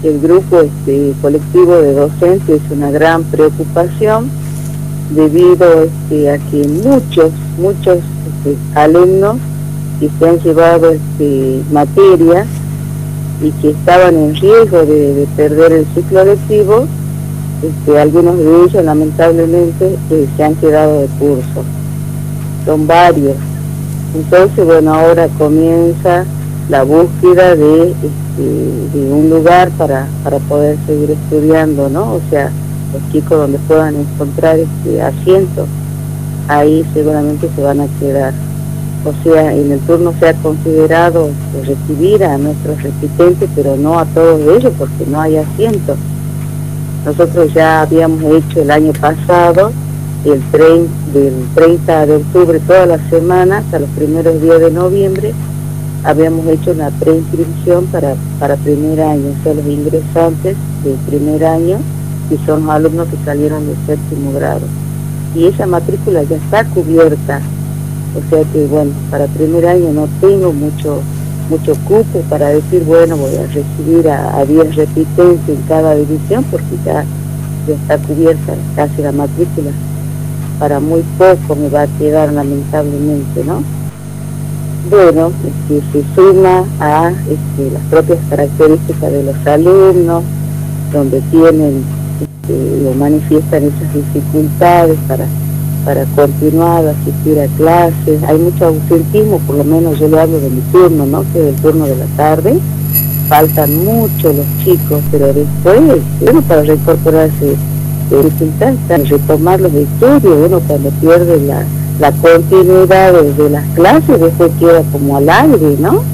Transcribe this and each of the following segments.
el grupo colectivo de docentes es una gran preocupación debido a que muchos alumnos que se han llevado materia y que estaban en riesgo de perder el ciclo lectivo, algunos de ellos lamentablemente se han quedado de curso. Son varios. Entonces, bueno, ahora comienza la búsqueda de un lugar para poder seguir estudiando, ¿no? O sea, los chicos donde puedan encontrar asientos, ahí seguramente se van a quedar. O sea, en el turno se ha considerado recibir a nuestros repitentes, pero no a todos ellos porque no hay asientos. Nosotros ya habíamos hecho el año pasado, del 30 de octubre, toda la semana, hasta los primeros días de noviembre, habíamos hecho una preinscripción para primer año, o sea, los ingresantes del primer año, que son los alumnos que salieron del séptimo grado. Y esa matrícula ya está cubierta, o sea que, bueno, para primer año no tengo mucho cupo para decir, bueno, voy a recibir a 10 repitentes en cada división, porque ya está cubierta casi la matrícula. Para muy poco me va a quedar, lamentablemente, ¿no? Bueno, se suma a las propias características de los alumnos, donde tienen o manifiestan esas dificultades para continuar, asistir a clases. Hay mucho ausentismo, por lo menos yo le hablo de mi turno, ¿no? Que es el turno de la tarde. Faltan mucho los chicos, pero después, bueno, para reincorporarse, dificultad está en retomar los estudios. Uno cuando pierde la continuidad de las clases, después queda como al aire, ¿no?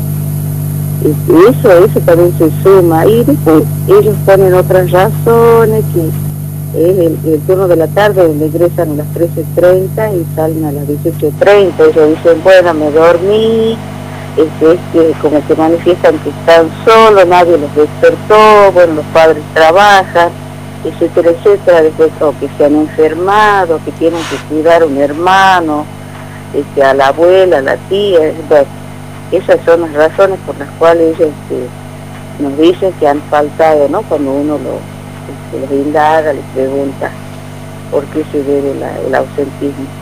Eso también se suma. Y después ellos ponen otras razones, que es el turno de la tarde, donde ingresan a las 13:30 y salen a las 18:30. Ellos dicen, bueno, me dormí, como que manifiestan que están solos, nadie los despertó, bueno, los padres trabajan, etcétera, etcétera. Después que se han enfermado, que tienen que cuidar a un hermano, a la abuela, a la tía. Bueno, esas son las razones por las cuales ellos nos dicen que han faltado, ¿no? Cuando uno los indaga, les pregunta por qué se debe el ausentismo.